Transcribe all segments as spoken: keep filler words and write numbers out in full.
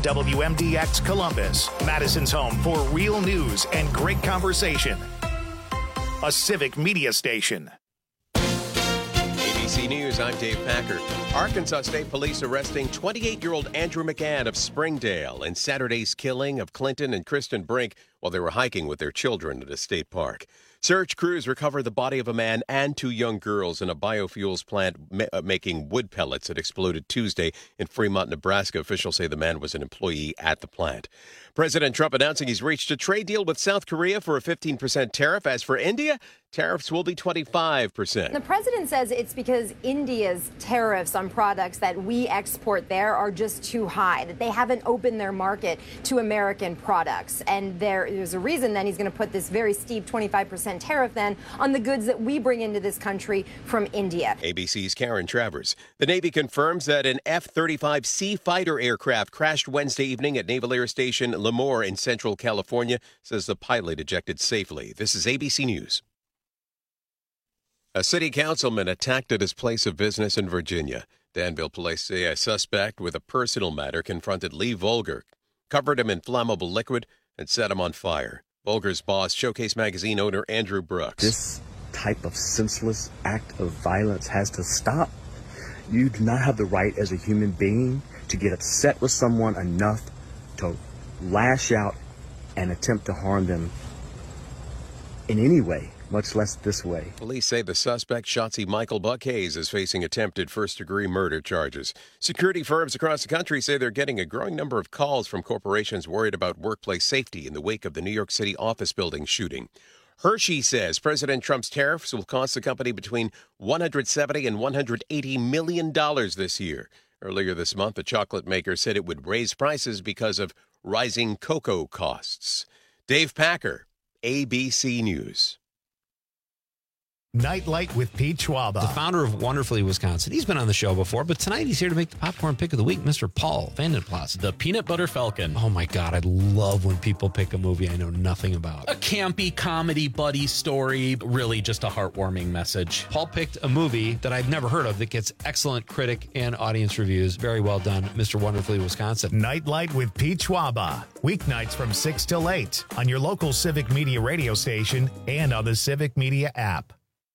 W M D X Columbus, Madison's home for real news and great conversation. A Civic Media station. A B C News, I'm Dave Packer. Arkansas State Police arresting twenty-eight-year-old Andrew McGann of Springdale in Saturday's killing of Clinton and Kristen Brink while they were hiking with their children at a state park. Search crews recovered the body of a man and two young girls in a biofuels plant ma- uh, making wood pellets that exploded Tuesday in Fremont, Nebraska. Officials say the man was an employee at the plant. President Trump announcing he's reached a trade deal with South Korea for a fifteen percent tariff. As for India, tariffs will be twenty-five percent. The president says it's because India's tariffs on products that we export there are just too high, that they haven't opened their market to American products. And there, there's a reason then he's going to put this very steep twenty-five percent tariff then on the goods that we bring into this country from India. A B C's Karen Travers. The Navy confirms that an F thirty-five C fighter aircraft crashed Wednesday evening at Naval Air Station Lemoore in Central California, says the pilot ejected safely. This is A B C News. A city councilman attacked at his place of business in Virginia. Danville police say a suspect with a personal matter confronted Lee Volger, covered him in flammable liquid, and set him on fire. Volger's boss, Showcase Magazine owner Andrew Brooks. This type of senseless act of violence has to stop. You do not have the right as a human being to get upset with someone enough to lash out and attempt to harm them in any way, much less this way. Police say the suspect, Shotzi Michael Buck Hayes, is facing attempted first-degree murder charges. Security firms across the country say they're getting a growing number of calls from corporations worried about workplace safety in the wake of the New York City office building shooting. Hershey says President Trump's tariffs will cost the company between one hundred seventy and one hundred eighty million dollars this year. Earlier this month, the chocolate maker said it would raise prices because of rising cocoa costs. Dave Packer, A B C News. Nightlight with Pete Schwaba. The founder of Wonderfully Wisconsin. He's been on the show before, but tonight he's here to make the popcorn pick of the week, Mister Paul Vandenplas. The Peanut Butter Falcon. Oh my God, I love when people pick a movie I know nothing about. A campy comedy buddy story, really just a heartwarming message. Paul picked a movie that I've never heard of that gets excellent critic and audience reviews. Very well done, Mister Wonderfully Wisconsin. Nightlight with Pete Schwaba. Weeknights from six till eight on your local Civic Media radio station and on the Civic Media app.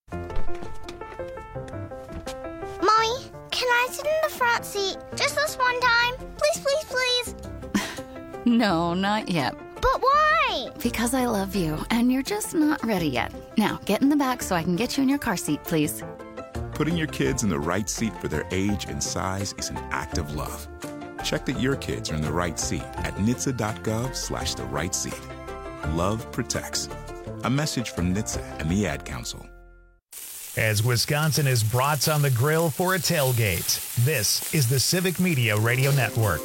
Mommy, can I sit in the front seat just this one time? Please, please, please. No, not yet. But why? Because I love you, and you're just not ready yet. Now, get in the back so I can get you in your car seat, please. Putting your kids in the right seat for their age and size is an act of love. Check that your kids are in the right seat at N H T S A dot gov slash the right seat. Love protects. A message from N H T S A and the Ad Council. As Wisconsin is brats on the grill for a tailgate, this is the Civic Media Radio Network.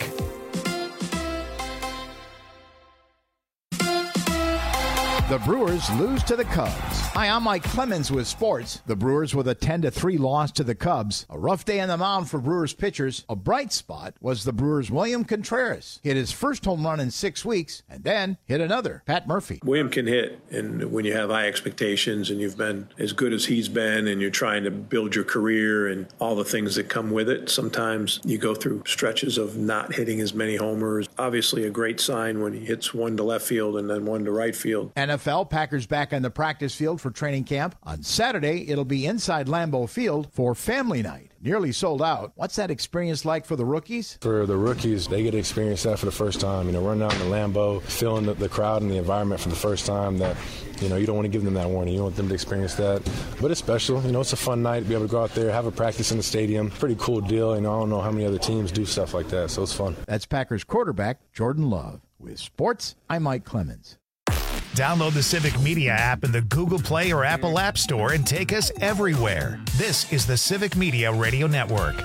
The Brewers lose to the Cubs. Hi, I'm Mike Clemens with sports. The Brewers with a ten to three loss to the Cubs. A rough day on the mound for Brewers pitchers. A bright spot was the Brewers' William Contreras. Hit his first home run in six weeks and then hit another. Pat Murphy. William can hit, and when you have high expectations and you've been as good as he's been and you're trying to build your career and all the things that come with it, sometimes you go through stretches of not hitting as many homers. Obviously a great sign when he hits one to left field and then one to right field. N F L Packers back on the practice field for training camp. On Saturday, it'll be inside Lambeau Field for family night. Nearly sold out. What's that experience like for the rookies? For the rookies, they get to experience that for the first time. You know, running out in the Lambeau, feeling the, the crowd and the environment for the first time. That, you know, you don't want to give them that warning. You want them to experience that. But it's special. You know, it's a fun night to be able to go out there, have a practice in the stadium. Pretty cool deal. You know, I don't know how many other teams do stuff like that, so it's fun. That's Packers quarterback Jordan Love. With sports, I'm Mike Clemens. Download the Civic Media app in the Google Play or Apple App Store and take us everywhere. This is the Civic Media Radio Network.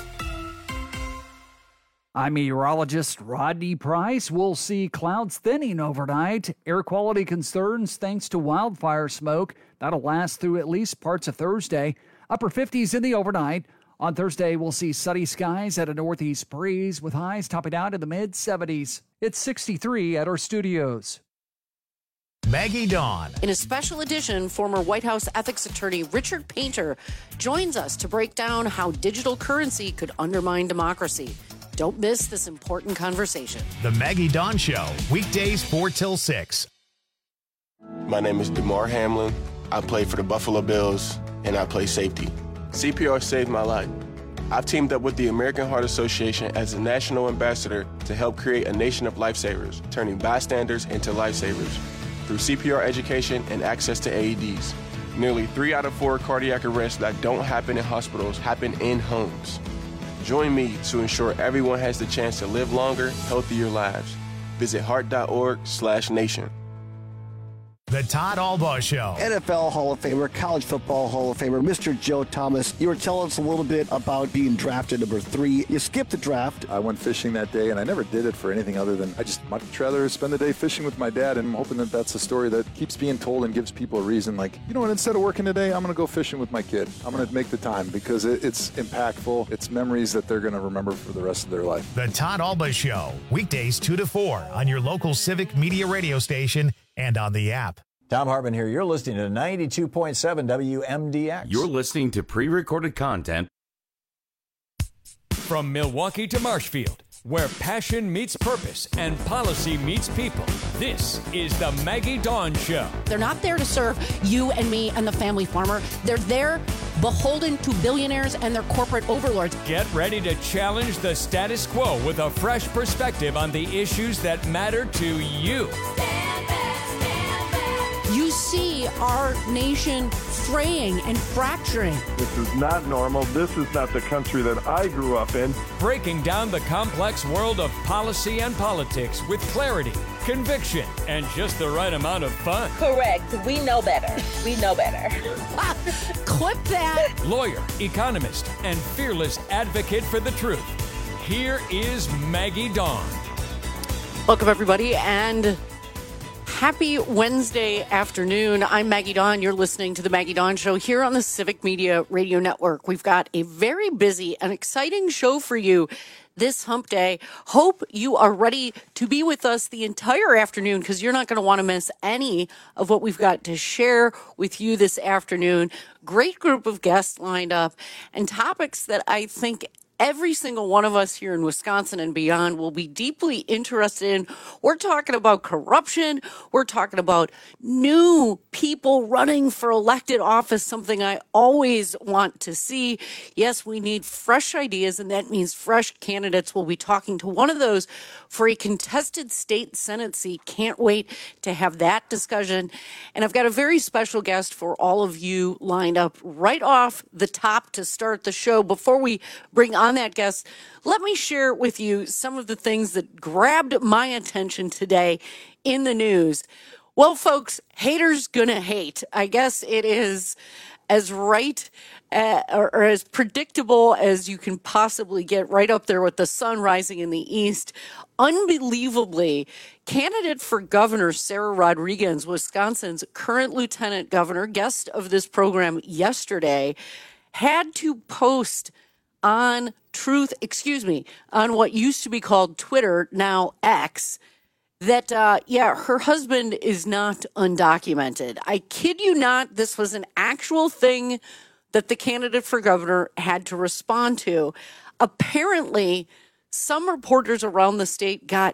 I'm meteorologist Rodney Price. We'll see clouds thinning overnight. Air quality concerns thanks to wildfire smoke. That'll last through at least parts of Thursday. Upper fifties in the overnight. On Thursday, we'll see sunny skies at a northeast breeze with highs topping out in the mid seventies. It's sixty-three at our studios. Maggie Dawn. In a special edition, former White House ethics attorney Richard Painter joins us to break down how digital currency could undermine democracy. Don't miss this important conversation. The Maggie Dawn Show, weekdays four till six. My name is DeMar Hamlin. I play for the Buffalo Bills, and I play safety. C P R saved my life. I've teamed up with the American Heart Association as a national ambassador to help create a nation of lifesavers, turning bystanders into lifesavers through C P R education and access to A E Ds. Nearly three out of four cardiac arrests that don't happen in hospitals happen in homes. Join me to ensure everyone has the chance to live longer, healthier lives. Visit heart.org slash nation. The Todd Albaugh Show. N F L Hall of Famer, College Football Hall of Famer, Mister Joe Thomas. You were telling us a little bit about being drafted number three. You skipped the draft. I went fishing that day, and I never did it for anything other than I just much rather spend the day fishing with my dad, and I'm hoping that that's a story that keeps being told and gives people a reason. Like, you know what, instead of working today, I'm going to go fishing with my kid. I'm going to make the time because it, it's impactful. It's memories that they're going to remember for the rest of their life. The Todd Albaugh Show, weekdays two to four on your local Civic Media radio station and on the app. Tom Hartman here. You're listening to ninety-two point seven W M D X. You're listening to pre-recorded content. From Milwaukee to Marshfield, where passion meets purpose and policy meets people, this is the Maggie Dawn Show. They're not there to serve you and me and the family farmer. They're there beholden to billionaires and their corporate overlords. Get ready to challenge the status quo with a fresh perspective on the issues that matter to you. You see our nation fraying and fracturing. This is not normal. This is not the country that I grew up in. Breaking down the complex world of policy and politics with clarity, conviction, and just the right amount of fun. Correct. We know better. We know better. Clip that. Lawyer, economist, and fearless advocate for the truth. Here is Maggie Dawn. Welcome, everybody, and happy Wednesday afternoon. I'm Maggie Dawn. You're listening to the Maggie Dawn Show here on the Civic Media Radio Network. We've got a very busy and exciting show for you this hump day. Hope you are ready to be with us the entire afternoon because you're not going to want to miss any of what we've got to share with you this afternoon. Great group of guests lined up and topics that I think every single one of us here in Wisconsin and beyond will be deeply interested in. We're talking about corruption. We're talking about new people running for elected office, something I always want to see. Yes, we need fresh ideas, and that means fresh candidates. We'll be talking to one of those for a contested state Senate seat. Can't wait to have that discussion. And I've got a very special guest for all of you lined up right off the top to start the show. Before we bring on that guest, let me share with you some of the things that grabbed my attention today in the news. Well, folks, haters gonna hate. I guess it is as right uh, or, or as predictable as you can possibly get, right up there with the sun rising in the east. Unbelievably, candidate for governor Sarah Rodriguez, Wisconsin's current lieutenant governor, guest of this program yesterday, had to post on Truth, excuse me, on what used to be called Twitter, now X, that, uh, yeah, her husband is not undocumented. I kid you not, this was an actual thing that the candidate for governor had to respond to. Apparently, some reporters around the state got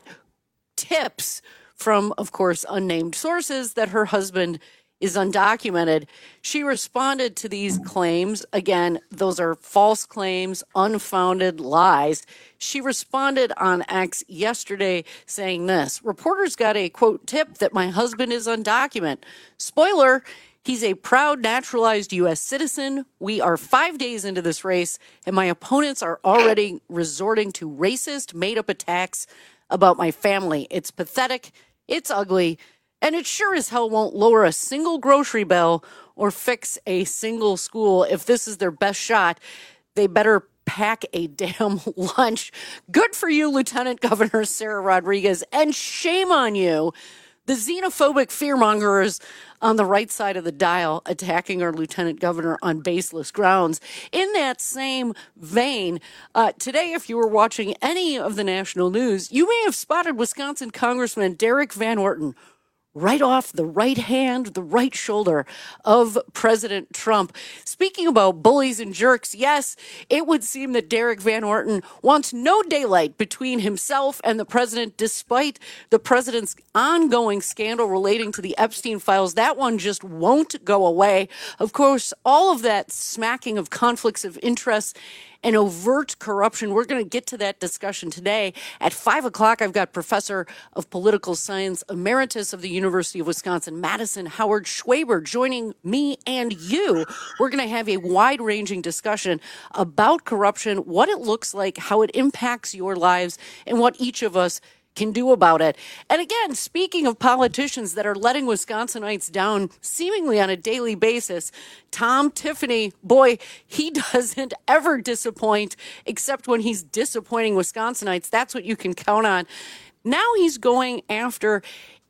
tips from, of course, unnamed sources that her husband is undocumented. She responded to these claims. Again, those are false claims, unfounded lies. She responded on X yesterday saying this: reporters got a, quote, tip that my husband is undocumented. Spoiler, he's a proud naturalized U S citizen. We are five days into this race, and my opponents are already resorting to racist, made-up attacks about my family. It's pathetic. It's ugly. And it sure as hell won't lower a single grocery bill or fix a single school. If this is their best shot, they better pack a damn lunch. Good for you, Lieutenant Governor Sarah Rodriguez, and shame on you, the xenophobic fearmongers on the right side of the dial attacking our Lieutenant Governor on baseless grounds. In that same vein, uh, today, if you were watching any of the national news, you may have spotted Wisconsin Congressman Derek Van Orton right off the right hand, the right shoulder of President Trump. Speaking about bullies and jerks, yes, it would seem that Derek Van Orton wants no daylight between himself and the president, despite the president's ongoing scandal relating to the Epstein files. That one just won't go away. Of course, all of that smacking of conflicts of interest and overt corruption. We're going to get to that discussion today. At five o'clock, I've got Professor of Political Science Emeritus of the University of Wisconsin, Madison Howard Schwaber, joining me and you. We're going to have a wide-ranging discussion about corruption, what it looks like, how it impacts your lives, and what each of us can do about it. And again, speaking of politicians that are letting Wisconsinites down seemingly on a daily basis, Tom Tiffany, boy, he doesn't ever disappoint, except when he's disappointing Wisconsinites. That's what you can count on. Now he's going after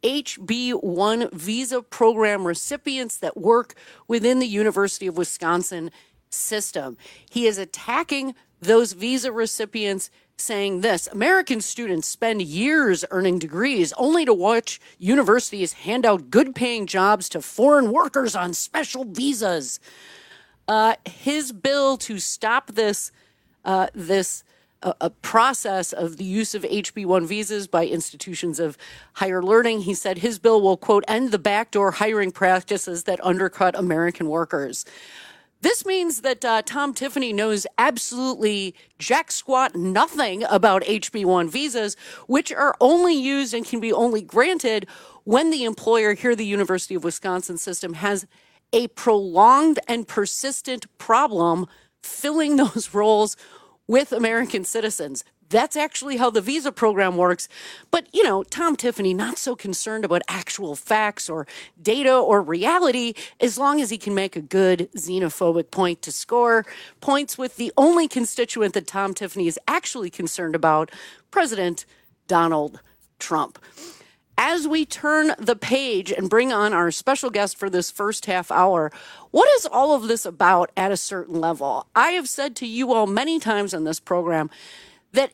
H B one visa program recipients that work within the University of Wisconsin system. He is attacking those visa recipients, saying this: American students spend years earning degrees only to watch universities hand out good-paying jobs to foreign workers on special visas. Uh, his bill to stop this uh, this uh, a process of the use of H B one visas by institutions of higher learning, he said his bill will, quote, end the backdoor hiring practices that undercut American workers. This means that uh, Tom Tiffany knows absolutely jack squat nothing about H B one visas, which are only used and can be only granted when the employer here, the University of Wisconsin system, has a prolonged and persistent problem filling those roles with American citizens. That's actually how the visa program works. But, you know, Tom Tiffany, not so concerned about actual facts or data or reality, as long as he can make a good xenophobic point to score points with the only constituent that Tom Tiffany is actually concerned about, President Donald Trump. As we turn the page and bring on our special guest for this first half hour, what is all of this about at a certain level? I have said to you all many times on this program that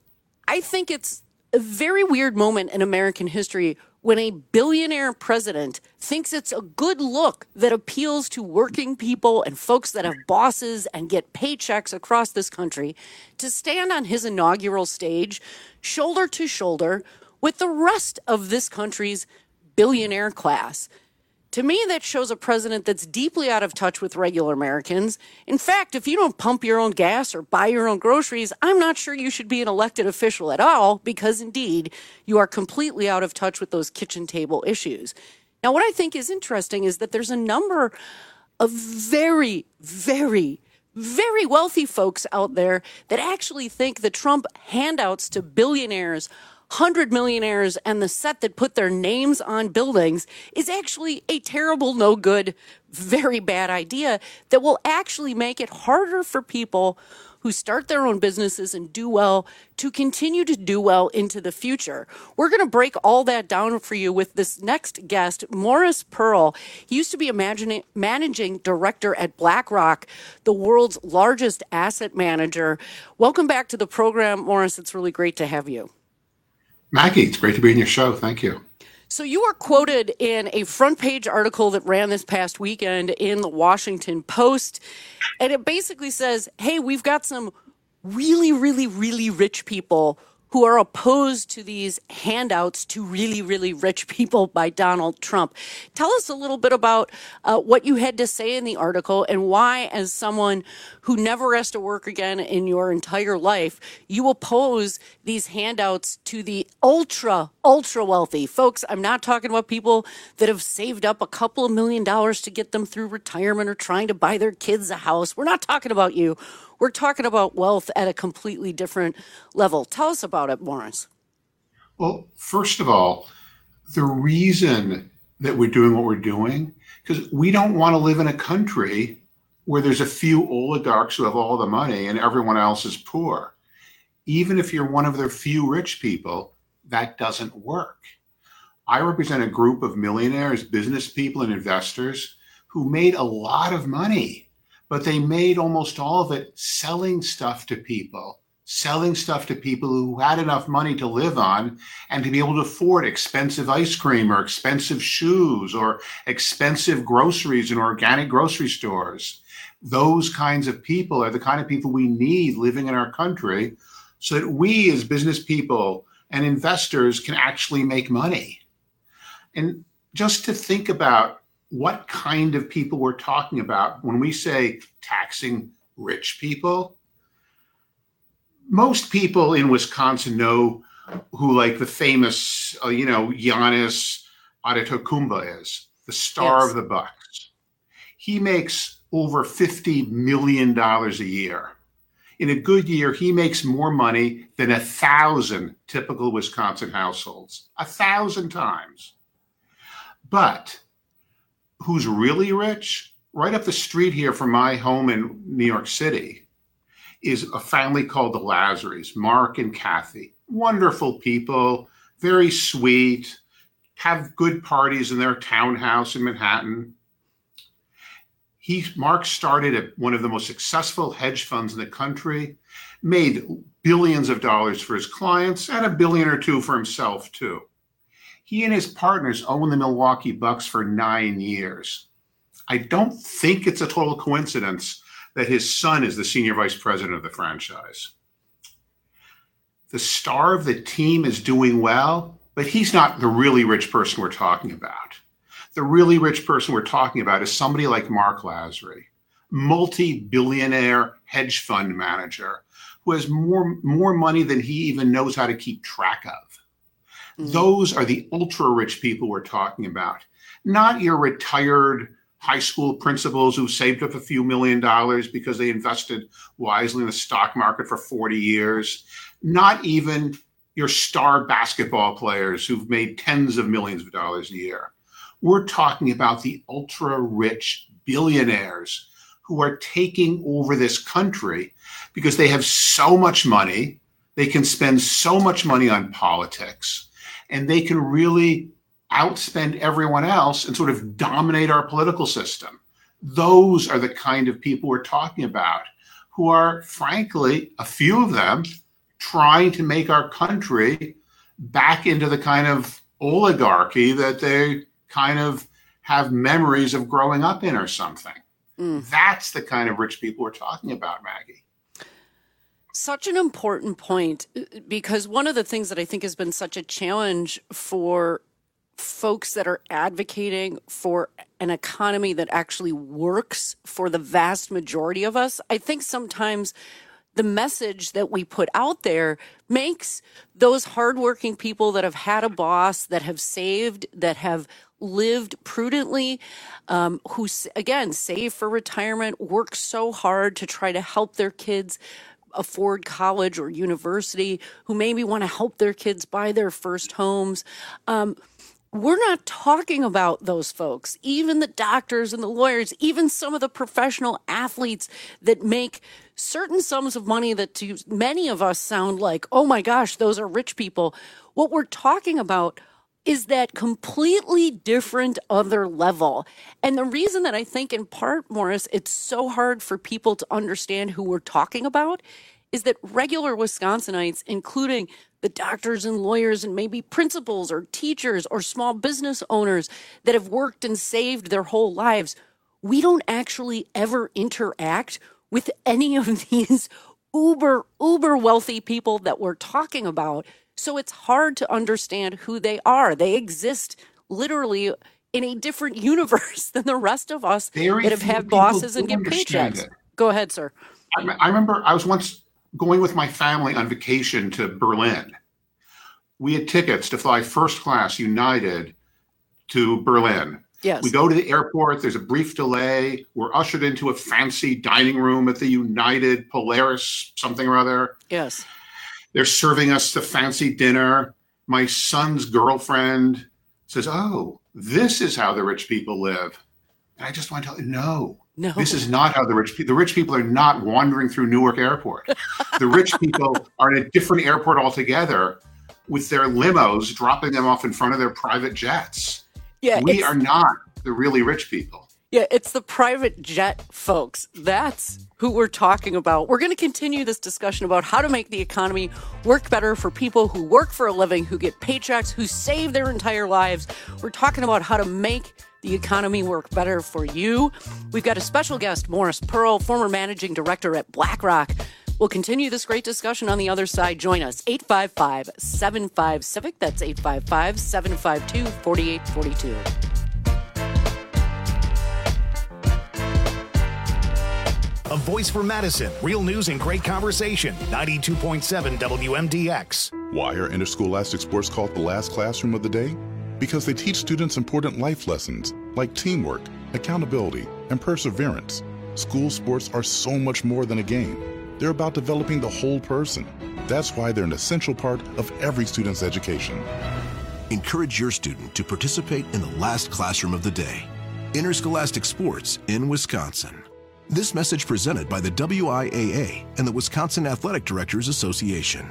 I think it's a very weird moment in American history when a billionaire president thinks it's a good look that appeals to working people and folks that have bosses and get paychecks across this country to stand on his inaugural stage, shoulder to shoulder with the rest of this country's billionaire class. To me, that shows a president that's deeply out of touch with regular Americans. In fact, if you don't pump your own gas or buy your own groceries, I'm not sure you should be an elected official at all, because indeed, you are completely out of touch with those kitchen table issues. Now, what I think is interesting is that there's a number of very, very, very wealthy folks out there that actually think the Trump handouts to billionaires, hundred millionaires, and the set that put their names on buildings is actually a terrible, no good, very bad idea that will actually make it harder for people who start their own businesses and do well to continue to do well into the future. We're going to break all that down for you with this next guest, Morris Pearl. He used to be a managing, managing director at BlackRock, the world's largest asset manager. Welcome back to the program, Morris. It's really great to have you. Maggie, it's great to be in your show. Thank you. So you were quoted in a front page article that ran this past weekend in the Washington Post. And it basically says, hey, we've got some really, really, really rich people who are opposed to these handouts to really, really rich people by Donald Trump. Tell us a little bit about uh, what you had to say in the article and why, as someone who never has to work again in your entire life, you oppose these handouts to the ultra, ultra wealthy. Folks, I'm not talking about people that have saved up a couple of million dollars to get them through retirement or trying to buy their kids a house. We're not talking about you. We're talking about wealth at a completely different level. Tell us about it, Morris. Well, first of all, the reason that we're doing what we're doing, because we don't want to live in a country where there's a few oligarchs who have all the money and everyone else is poor. Even if you're one of the few rich people, that doesn't work. I represent a group of millionaires, business people, and investors who made a lot of money, but they made almost all of it selling stuff to people selling stuff to people who had enough money to live on and to be able to afford expensive ice cream or expensive shoes or expensive groceries in organic grocery stores. Those kinds of people are the kind of people we need living in our country so that we as business people and investors can actually make money. And just to think about what kind of people we're talking about when we say taxing rich people. Most people in Wisconsin know who, like, the famous, uh, you know, Giannis Antetokounmpo is, the star yes. of the Bucks. He makes over fifty million dollars a year. In a good year, he makes more money than a thousand typical Wisconsin households, a thousand times. But who's really rich? Right up the street here from my home in New York City is a family called the Lazarys, Mark and Kathy. Wonderful people, very sweet, have good parties in their townhouse in Manhattan. He, Mark started at one of the most successful hedge funds in the country, made billions of dollars for his clients and a billion or two for himself too. He and his partners owned the Milwaukee Bucks for nine years. I don't think it's a total coincidence that his son is the senior vice president of the franchise. The star of the team is doing well, but he's not the really rich person we're talking about. The really rich person we're talking about is somebody like Mark Lazary, multi-billionaire hedge fund manager who has more, more money than he even knows how to keep track of. Mm-hmm. Those are the ultra-rich people we're talking about, not your retired high school principals who saved up a few million dollars because they invested wisely in the stock market for forty years, not even your star basketball players who've made tens of millions of dollars a year. We're talking about the ultra-rich billionaires who are taking over this country because they have so much money, they can spend so much money on politics, and they can really outspend everyone else and sort of dominate our political system. Those are the kind of people we're talking about who are, frankly, a few of them, trying to make our country back into the kind of oligarchy that they kind of have memories of growing up in or something. Mm. That's the kind of rich people we're talking about, Maggie. Such an important point, because one of the things that I think has been such a challenge for folks that are advocating for an economy that actually works for the vast majority of us, I think sometimes the message that we put out there makes those hardworking people that have had a boss, that have saved, that have lived prudently, um, who, again, save for retirement, work so hard to try to help their kids afford college or university, who maybe want to help their kids buy their first homes. Um, We're not talking about those folks, even the doctors and the lawyers, even some of the professional athletes that make certain sums of money that to many of us sound like, oh my gosh, those are rich people. What we're talking about is that completely different other level. And the reason that I think in part, Morris, it's so hard for people to understand who we're talking about is that regular Wisconsinites, including the doctors and lawyers and maybe principals or teachers or small business owners that have worked and saved their whole lives, we don't actually ever interact with any of these uber, uber wealthy people that we're talking about. So it's hard to understand who they are. They exist literally in a different universe than the rest of us Very that have had bosses and get paychecks. It. Go ahead, sir. I, I remember I was once going with my family on vacation to Berlin. We had tickets to fly first class United to Berlin. Yes. We go to the airport. There's a brief delay. We're ushered into a fancy dining room at the United Polaris something or other. Yes. They're serving us the fancy dinner. My son's girlfriend says, oh, this is how the rich people live. And I just want to tell you, no. No. This is not how the rich people, the rich people are not wandering through Newark Airport. The rich people are in a different airport altogether with their limos dropping them off in front of their private jets. Yeah, we are not the really rich people. Yeah, it's the private jet folks. That's who we're talking about. We're going to continue this discussion about how to make the economy work better for people who work for a living, who get paychecks, who save their entire lives. We're talking about how to make the economy work better for you. We've got a special guest, Morris Pearl, former managing director at BlackRock. We'll continue this great discussion on the other side. Join us, eight five five, seven five, CIVIC. That's eight five five, seven five two, four eight four two. A voice for Madison. Real news and great conversation. ninety-two point seven W M D X. Why are interscholastic sports called the last classroom of the day? Because they teach students important life lessons like teamwork, accountability, and perseverance. School sports are so much more than a game. They're about developing the whole person. That's why they're an essential part of every student's education. Encourage your student to participate in the last classroom of the day. Interscholastic sports in Wisconsin. This message presented by the W I A A and the Wisconsin Athletic Directors Association.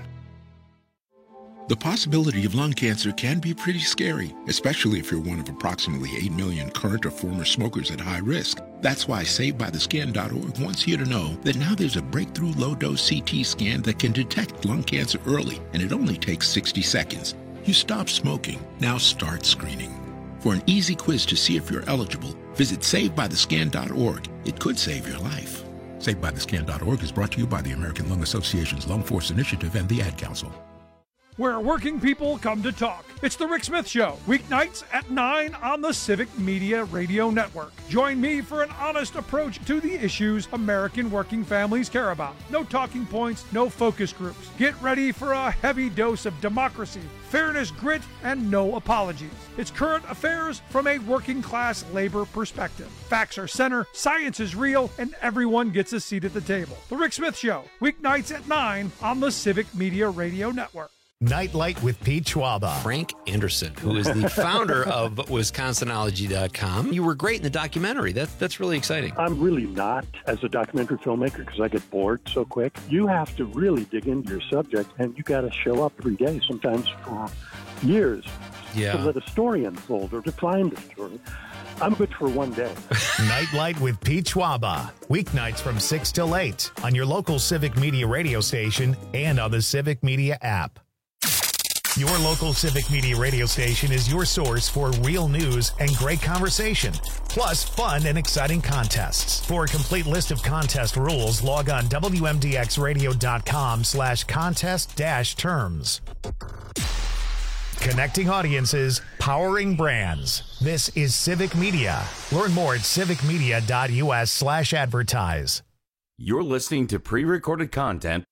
The possibility of lung cancer can be pretty scary, especially if you're one of approximately eight million current or former smokers at high risk. That's why Saved By The Skin dot org wants you to know that now there's a breakthrough low-dose C T scan that can detect lung cancer early, and it only takes sixty seconds. You stop smoking, now start screening. For an easy quiz to see if you're eligible, visit Saved By The Skin dot org. It could save your life. Saved By The Skin dot org is brought to you by the American Lung Association's Lung Force Initiative and the Ad Council. Where working people come to talk. It's the Rick Smith Show, weeknights at nine on the Civic Media Radio Network. Join me for an honest approach to the issues American working families care about. No talking points, no focus groups. Get ready for a heavy dose of democracy, fairness, grit, and no apologies. It's current affairs from a working class labor perspective. Facts are center, science is real, and everyone gets a seat at the table. The Rick Smith Show, weeknights at nine on the Civic Media Radio Network. Nightlight with Pete Schwaba. Frank Anderson, who is the founder of Wisconsinology dot com. You were great in the documentary. That, that's really exciting. I'm really not as a documentary filmmaker because I get bored so quick. You have to really dig into your subject, and you got to show up every day, sometimes for years, yeah. to let a story unfold or to find a story. I'm good for one day. Nightlight with Pete Schwaba. Weeknights from six till eight on your local Civic Media radio station and on the Civic Media app. Your local Civic Media radio station is your source for real news and great conversation, plus fun and exciting contests. For a complete list of contest rules, log on W M D X radio dot com slash contest dash terms. Connecting audiences, powering brands. This is Civic Media. Learn more at civic media dot U S slash advertise. You're listening to pre-recorded content.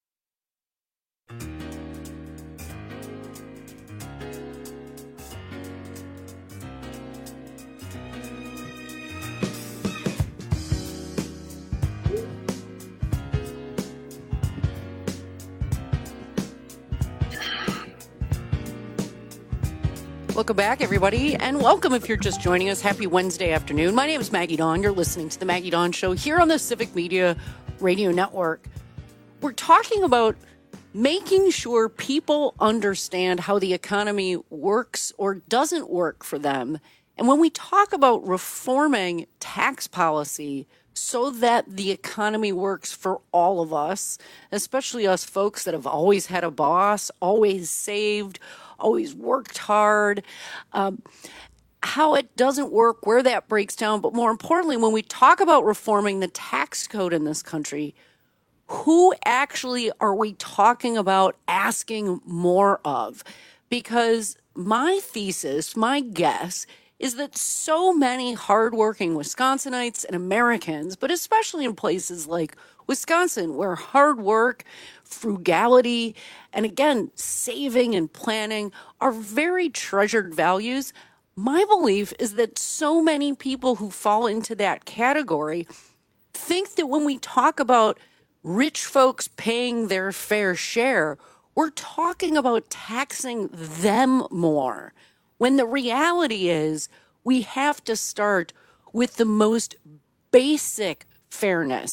Welcome back, everybody, and welcome if you're just joining us. Happy Wednesday afternoon. My name is Maggie Dawn. You're listening to the Maggie Dawn Show here on the Civic Media Radio Network. We're talking about making sure people understand how the economy works or doesn't work for them. And when we talk about reforming tax policy so that the economy works for all of us, especially us folks that have always had a boss, always saved, always worked hard, um, how it doesn't work, where that breaks down. But more importantly, when we talk about reforming the tax code in this country, who actually are we talking about asking more of? Because my thesis, my guess, is that so many hardworking Wisconsinites and Americans, but especially in places like Wisconsin, where hard work, frugality, and again, saving and planning are very treasured values. My belief is that so many people who fall into that category think that when we talk about rich folks paying their fair share, we're talking about taxing them more. When the reality is we have to start with the most basic fairness.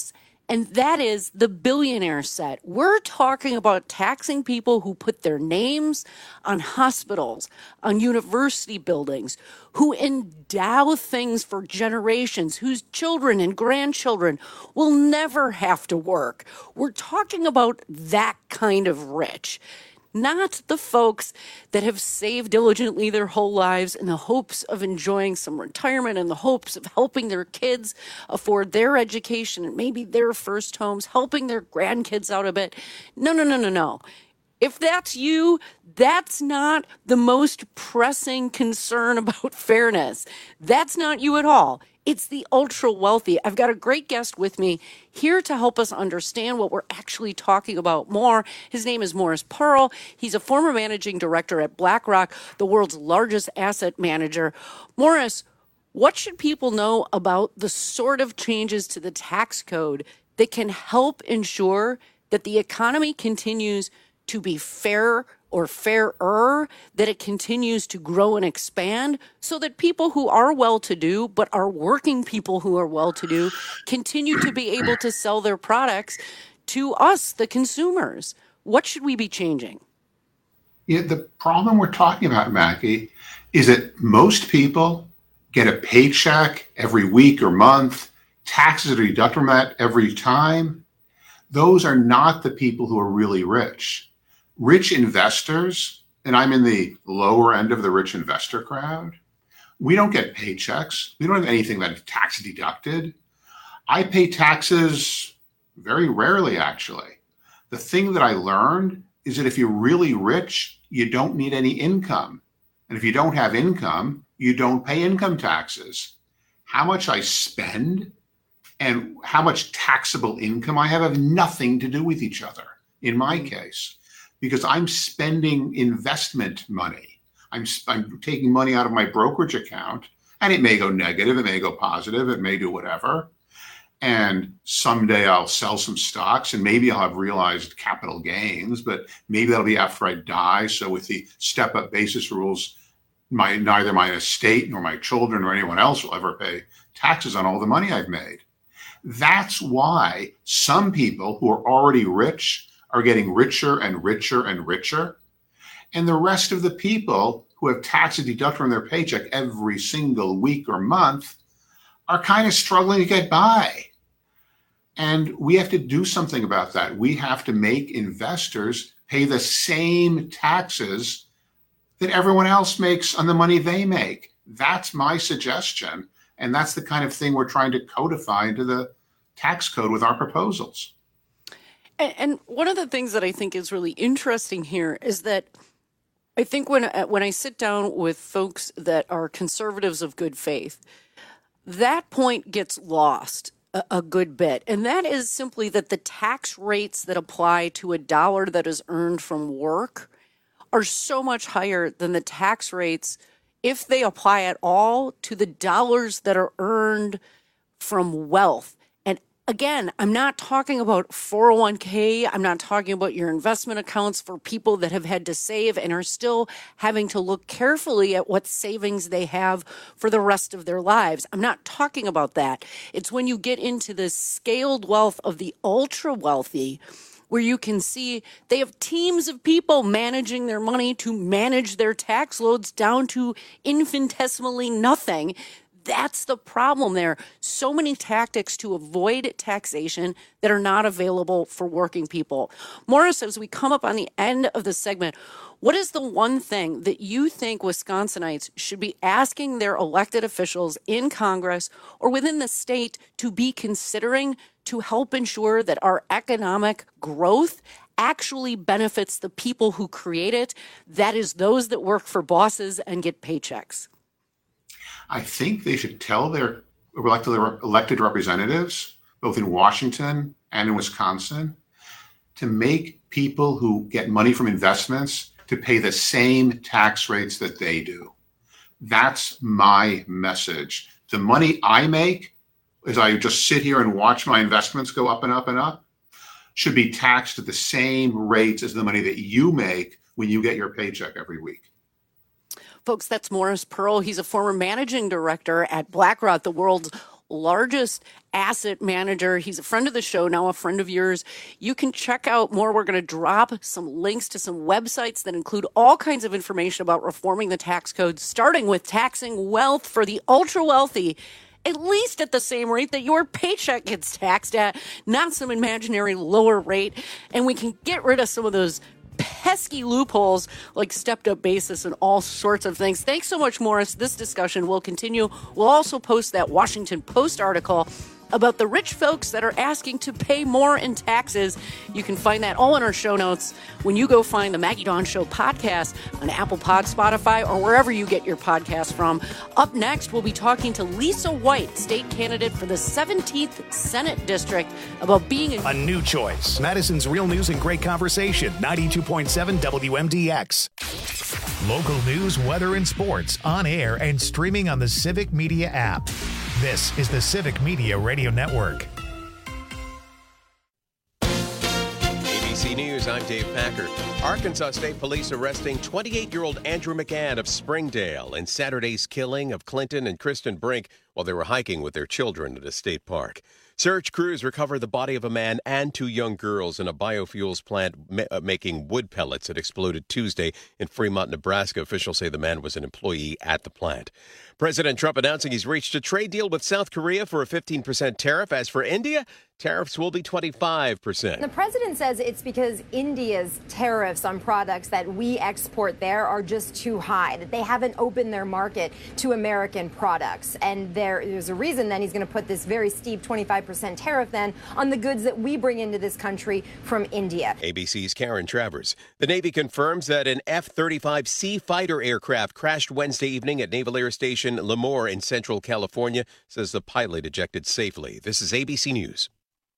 And that is the billionaire set. We're talking about taxing people who put their names on hospitals, on university buildings, who endow things for generations, whose children and grandchildren will never have to work. We're talking about that kind of rich. Not the folks that have saved diligently their whole lives in the hopes of enjoying some retirement, in the hopes of helping their kids afford their education and maybe their first homes, helping their grandkids out a bit. No, no, no, no, no. If that's you, that's not the most pressing concern about fairness. That's not you at all. It's the ultra wealthy. I've got a great guest with me here to help us understand what we're actually talking about more. His name is Morris Pearl. He's a former managing director at BlackRock, the world's largest asset manager. Morris, what should people know about the sort of changes to the tax code that can help ensure that the economy continues to be fair or fairer, that it continues to grow and expand, so that people who are well-to-do, but are working people who are well-to-do, continue to be able to sell their products to us, the consumers? What should we be changing? Yeah, the problem we're talking about, Mackie, is that most people get a paycheck every week or month, taxes are deducted from that every time. Those are not the people who are really rich. Rich investors, and I'm in the lower end of the rich investor crowd, we don't get paychecks. We don't have anything that is tax deducted. I pay taxes very rarely, actually. The thing that I learned is that if you're really rich, you don't need any income. And if you don't have income, you don't pay income taxes. How much I spend and how much taxable income I have have nothing to do with each other, in my case. Because I'm spending investment money. I'm, I'm taking money out of my brokerage account, and it may go negative, it may go positive, it may do whatever. And someday I'll sell some stocks, and maybe I'll have realized capital gains, but maybe that'll be after I die. So with the step-up basis rules, my neither my estate nor my children or anyone else will ever pay taxes on all the money I've made. That's why some people who are already rich are getting richer and richer and richer. And the rest of the people who have taxes deducted from their paycheck every single week or month are kind of struggling to get by. And we have to do something about that. We have to make investors pay the same taxes that everyone else makes on the money they make. That's my suggestion. And that's the kind of thing we're trying to codify into the tax code with our proposals. And one of the things that I think is really interesting here is that I think when when I sit down with folks that are conservatives of good faith, that point gets lost a, a good bit. And that is simply that the tax rates that apply to a dollar that is earned from work are so much higher than the tax rates, if they apply at all, to the dollars that are earned from wealth. Again, I'm not talking about four oh one k. I'm not talking about your investment accounts for people that have had to save and are still having to look carefully at what savings they have for the rest of their lives. I'm not talking about that. It's when you get into the scaled wealth of the ultra wealthy, where you can see they have teams of people managing their money to manage their tax loads down to infinitesimally nothing. That's the problem there. So many tactics to avoid taxation that are not available for working people. Morris, as we come up on the end of the segment, what is the one thing that you think Wisconsinites should be asking their elected officials in Congress or within the state to be considering to help ensure that our economic growth actually benefits the people who create it? That is, those that work for bosses and get paychecks. I think they should tell their elected, elected representatives, both in Washington and in Wisconsin, to make people who get money from investments to pay the same tax rates that they do. That's my message. The money I make, as I just sit here and watch my investments go up and up and up, should be taxed at the same rates as the money that you make when you get your paycheck every week. Folks, that's Morris Pearl. He's a former managing director at BlackRock, the world's largest asset manager. He's a friend of the show, now a friend of yours. You can check out more. We're going to drop some links to some websites that include all kinds of information about reforming the tax code, starting with taxing wealth for the ultra wealthy, at least at the same rate that your paycheck gets taxed at, not some imaginary lower rate. And we can get rid of some of those pesky loopholes like stepped up basis and all sorts of things. Thanks so much, Morris. This discussion will continue. We'll also post that Washington Post article about the rich folks that are asking to pay more in taxes. You can find that all in our show notes when you go find the Maggie Dawn Show podcast on Apple Pod, Spotify, or wherever you get your podcast from. Up next, we'll be talking to Lisa White, state candidate for the seventeenth Senate District, about being a, a new choice. Madison's Real News and Great Conversation, ninety-two point seven W M D X. Local news, weather, and sports on air and streaming on the Civic Media app. This is the Civic Media Radio Network. A B C News, I'm Dave Packer. Arkansas State Police arresting twenty-eight-year-old Andrew McGann of Springdale in Saturday's killing of Clinton and Kristen Brink while they were hiking with their children at a state park. Search crews recovered the body of a man and two young girls in a biofuels plant ma- uh, making wood pellets that exploded Tuesday in Fremont, Nebraska. Officials say the man was an employee at the plant. President Trump announcing he's reached a trade deal with South Korea for a fifteen percent tariff. As for India, tariffs will be twenty-five percent. The president says it's because India's tariffs on products that we export there are just too high, that they haven't opened their market to American products. And there, there's a reason then he's going to put this very steep twenty-five percent tariff then on the goods that we bring into this country from India. A B C's Karen Travers. The Navy confirms that an F thirty-five C fighter aircraft crashed Wednesday evening at Naval Air Station Lemoore in Central California, says the pilot ejected safely. This is A B C News.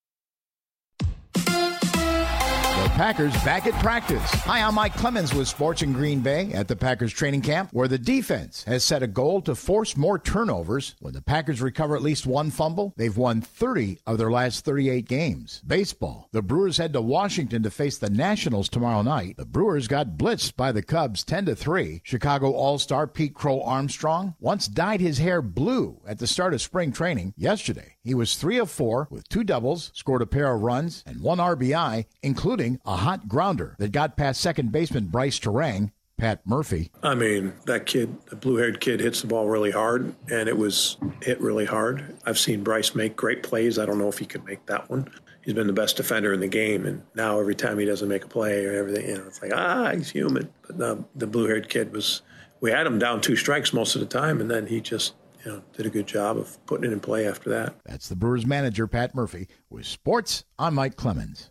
The Packers back at practice. Hi, I'm Mike Clemens with Sports in Green Bay at the Packers training camp, where the defense has set a goal to force more turnovers. When the Packers recover at least one fumble, they've won thirty of their last thirty-eight games. Baseball. The Brewers head to Washington to face the Nationals tomorrow night. The Brewers got blitzed by the Cubs ten to three. Chicago All-Star Pete Crow Armstrong once dyed his hair blue at the start of spring training. Yesterday, he was three of four with two doubles, scored a pair of runs, and one R B I, including a hot grounder that got past second baseman Bryce Terang. Pat Murphy. I mean, that kid, the blue-haired kid, hits the ball really hard, and it was hit really hard. I've seen Bryce make great plays. I don't know if he could make that one. He's been the best defender in the game, and now every time he doesn't make a play or everything, you know, it's like, ah, he's human. But the, the blue-haired kid was, we had him down two strikes most of the time, and then he just, you know, did a good job of putting it in play after that. That's the Brewers manager, Pat Murphy. With sports, I'm Mike Clemens.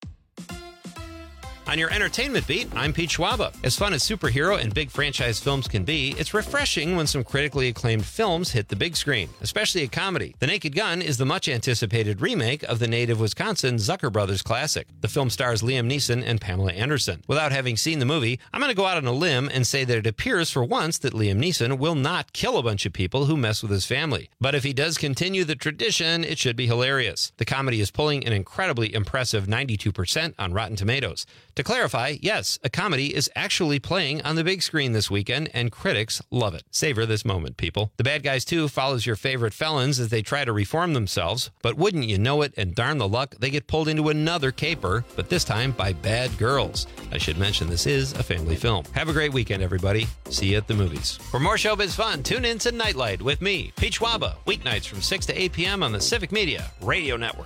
On your entertainment beat, I'm Pete Schwaba. As fun as superhero and big franchise films can be, it's refreshing when some critically acclaimed films hit the big screen, especially a comedy. The Naked Gun is the much-anticipated remake of the native Wisconsin Zucker Brothers classic. The film stars Liam Neeson and Pamela Anderson. Without having seen the movie, I'm going to go out on a limb and say that it appears for once that Liam Neeson will not kill a bunch of people who mess with his family. But if he does continue the tradition, it should be hilarious. The comedy is pulling an incredibly impressive ninety-two percent on Rotten Tomatoes. To clarify, yes, a comedy is actually playing on the big screen this weekend, and critics love it. Savor this moment, people. The Bad Guys two follows your favorite felons as they try to reform themselves, but wouldn't you know it, and darn the luck, they get pulled into another caper, but this time by bad girls. I should mention this is a family film. Have a great weekend, everybody. See you at the movies. For more showbiz fun, tune in to Nightlight with me, Pete Schwaba, weeknights from six to eight p.m. on the Civic Media Radio Network.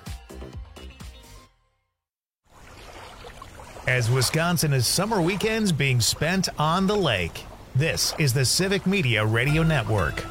As Wisconsin is summer weekends being spent on the lake, this is the Civic Media Radio Network.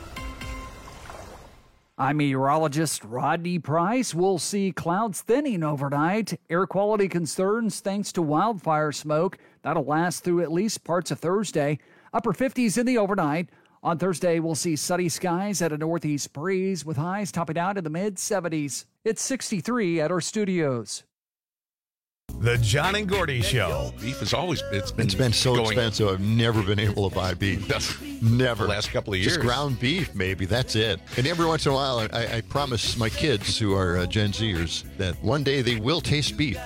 I'm meteorologist Rodney Price. We'll see clouds thinning overnight. Air quality concerns thanks to wildfire smoke. That'll last through at least parts of Thursday. Upper fifties in the overnight. On Thursday, we'll see sunny skies at a northeast breeze with highs topping out in the mid seventies. It's sixty-three at our studios. The John and Gordy Show. Beef has always it's been It's been so going expensive. I've never been able to buy beef. Never. the last couple of years. Just ground beef, maybe. That's it. And every once in a while, I, I promise my kids, who are uh, Gen Zers, that one day they will taste beef.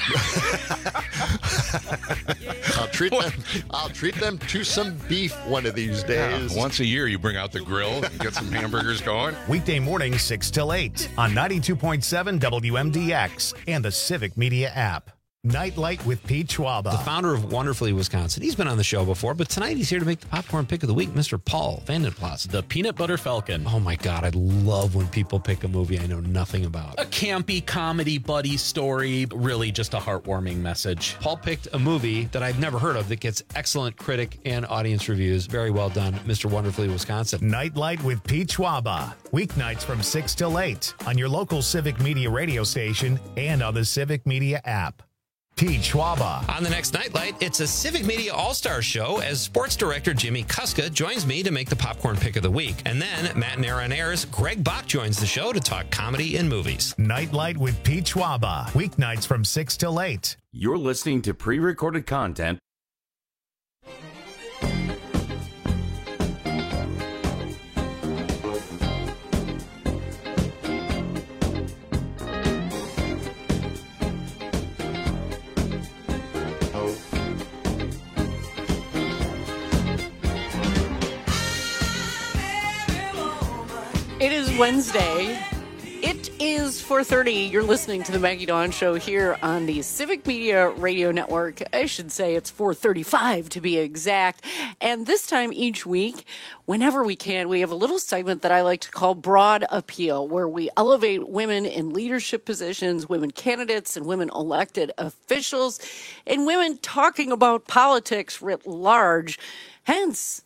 I'll treat them. I'll treat them to some beef one of these days. Yeah, once a year, you bring out the grill and get some hamburgers going. Weekday mornings six till eight on ninety-two point seven W M D X and the Civic Media app. Nightlight with Pete Schwaba. The founder of Wonderfully Wisconsin. He's been on the show before, but tonight he's here to make the popcorn pick of the week, Mister Paul Vandenplas. The Peanut Butter Falcon. Oh my God, I love when people pick a movie I know nothing about. A campy comedy buddy story, really just a heartwarming message. Paul picked a movie that I've never heard of that gets excellent critic and audience reviews. Very well done, Mister Wonderfully Wisconsin. Nightlight with Pete Schwaba. Weeknights from six till eight on your local Civic Media radio station and on the Civic Media app. Pete Schwaba. On the next Nightlight, it's a Civic Media All-Star Show as sports director Jimmy Kuska joins me to make the popcorn pick of the week. And then Matinee on Air's Greg Bach joins the show to talk comedy and movies. Nightlight with Pete Schwaba. Weeknights from six till eight. You're listening to pre-recorded content. It is Wednesday. It is four thirty. You're listening to the Maggie Dawn Show here on the Civic Media Radio Network. I should say it's four thirty-five to be exact. And this time each week, whenever we can, we have a little segment that I like to call Broad Appeal, where we elevate women in leadership positions, women candidates, and women elected officials, and women talking about politics writ large. Hence,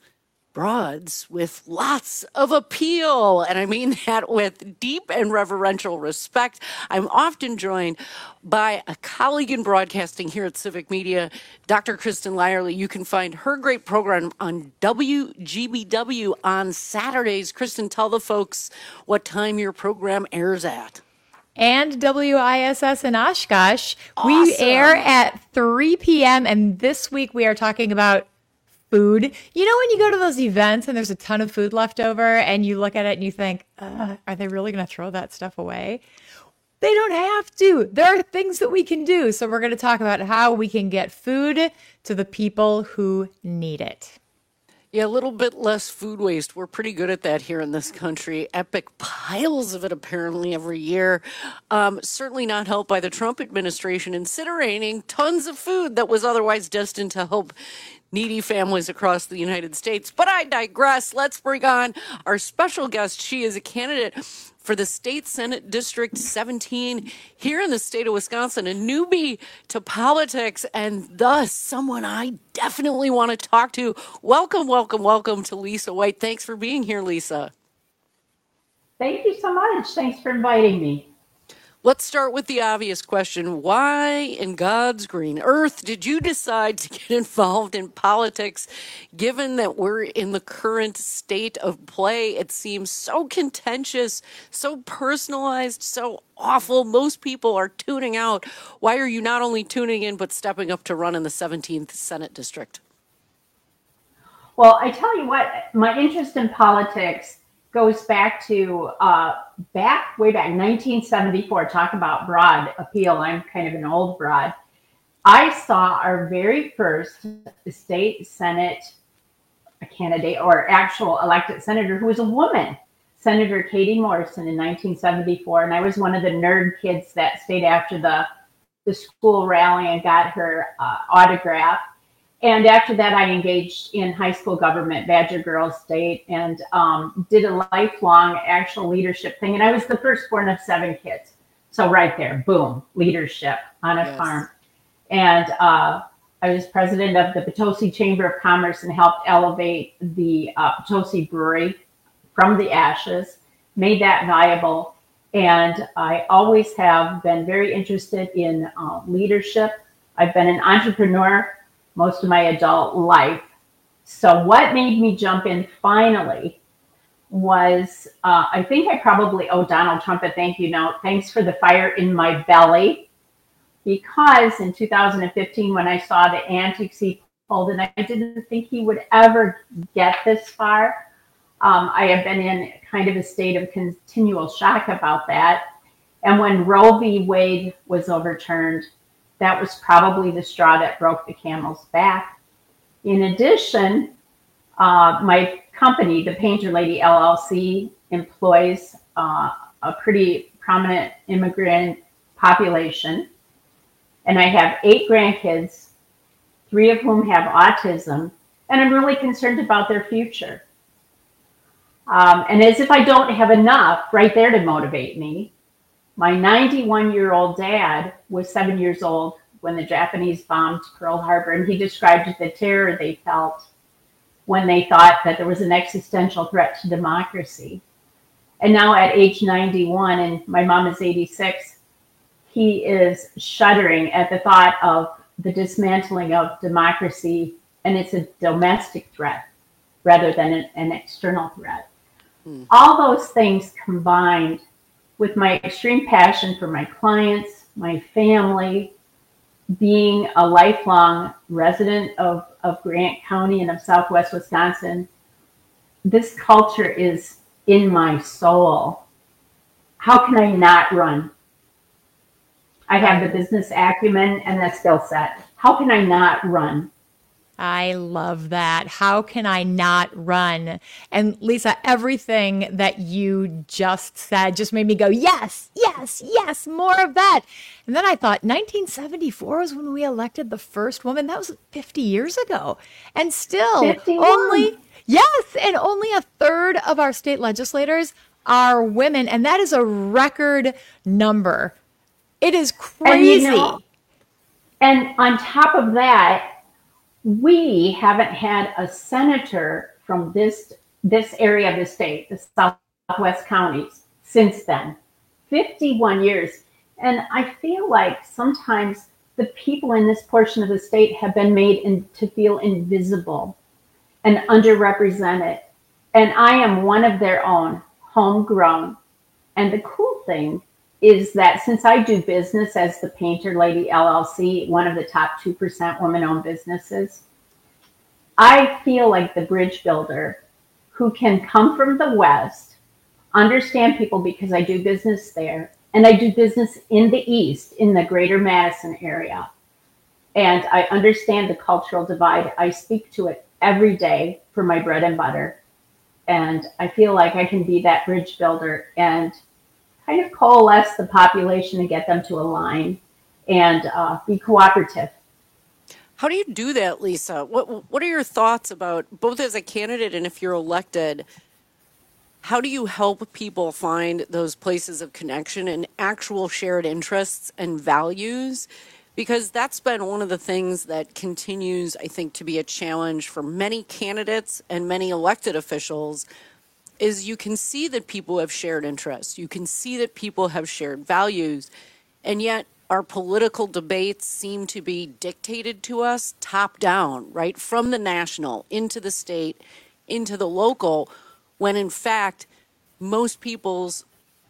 broads with lots of appeal. And I mean that with deep and reverential respect. I'm often joined by a colleague in broadcasting here at Civic Media, Doctor Kristen Lyerly. You can find her great program on W G B W on Saturdays. Kristen, tell the folks what time your program airs at. And W I S S in Oshkosh. Awesome. We air at three p.m. And this week we are talking about food. You know, when you go to those events and there's a ton of food left over and you look at it and you think, uh, are they really going to throw that stuff away? They don't have to. There are things that we can do. So we're going to talk about how we can get food to the people who need it. Yeah, a little bit less food waste. We're pretty good at that here in this country. Epic piles of it apparently every year. Um, certainly not helped by the Trump administration incinerating tons of food that was otherwise destined to help needy families across the United States. But I digress. Let's bring on our special guest. She is a candidate for the State Senate District seventeen here in the state of Wisconsin, a newbie to politics, and thus someone I definitely want to talk to. Welcome, welcome, welcome to Lisa White. Thanks for being here, Lisa. Thank you so much. Thanks for inviting me. Let's start with the obvious question. Why in God's green earth did you decide to get involved in politics, given that we're in the current state of play? It seems so contentious, so personalized, so awful. Most people are tuning out. Why are you not only tuning in, but stepping up to run in the seventeenth Senate District? Well, I tell you what, my interest in politics goes back to uh, back way back nineteen seventy-four. Talk about broad appeal. I'm kind of an old broad. I saw our very first state Senate candidate or actual elected senator who was a woman, Senator Katie Morrison in nineteen seventy-four. And I was one of the nerd kids that stayed after the, the school rally and got her uh, autograph. And after that, I engaged in high school government, Badger Girls State, and um, did a lifelong actual leadership thing. And I was the firstborn of seven kids. So right there, boom, leadership on a Yes. farm. And uh, I was president of the Potosi Chamber of Commerce and helped elevate the uh, Potosi Brewery from the ashes, made that viable. And I always have been very interested in uh, leadership. I've been an entrepreneur most of my adult life. So what made me jump in finally was, uh, I think I probably owe Donald Trump a thank you note. Thanks for the fire in my belly. because in two thousand fifteen, when I saw the antics he pulled, and I didn't think he would ever get this far, um, I have been in kind of a state of continual shock about that. And when Roe v. Wade was overturned, that was probably the straw that broke the camel's back. In addition, uh, my company, the Painter Lady L L C, employs uh, a pretty prominent immigrant population. And I have eight grandkids, three of whom have autism, and I'm really concerned about their future. Um, and as if I don't have enough right there to motivate me, my ninety-one-year-old dad was seven years old when the Japanese bombed Pearl Harbor, and he described the terror they felt when they thought that there was an existential threat to democracy. And now at age ninety-one, and my mom is eighty-six, he is shuddering at the thought of the dismantling of democracy, and it's a domestic threat rather than an, an external threat. Mm. All those things combined with my extreme passion for my clients, my family, being a lifelong resident of, of Grant County and of Southwest Wisconsin, this culture is in my soul. How can I not run? I have the business acumen and the skill set. How can I not run? I love that. How can I not run? And Lisa, everything that you just said just made me go, yes, yes, yes, more of that. And then I thought nineteen seventy-four was when we elected the first woman. That was fifty years ago. And still fifty-one. Only, yes, and only a third of our state legislators are women. And that is a record number. It is crazy. And, you know, and on top of that, we haven't had a senator from this this area of the state, the Southwest counties, since then. fifty-one years. And I feel like sometimes the people in this portion of the state have been made in, to feel invisible and underrepresented. And I am one of their own, homegrown. And the cool thing is that since I do business as the Painter Lady L L C, one of the top two percent women-owned businesses, I feel like the bridge builder who can come from the West, understand people because I do business there, and I do business in the East, in the greater Madison area. And I understand the cultural divide. I speak to it every day for my bread and butter. And I feel like I can be that bridge builder and kind of coalesce the population and get them to align and uh, be cooperative. How do you do that, Lisa? What What are your thoughts about, both as a candidate and if you're elected, how do you help people find those places of connection and actual shared interests and values? Because that's been one of the things that continues, I think, to be a challenge for many candidates and many elected officials, is you can see that people have shared interests. You can see that people have shared values, and yet our political debates seem to be dictated to us top down, right? From the national into the state, into the local, when in fact, most people's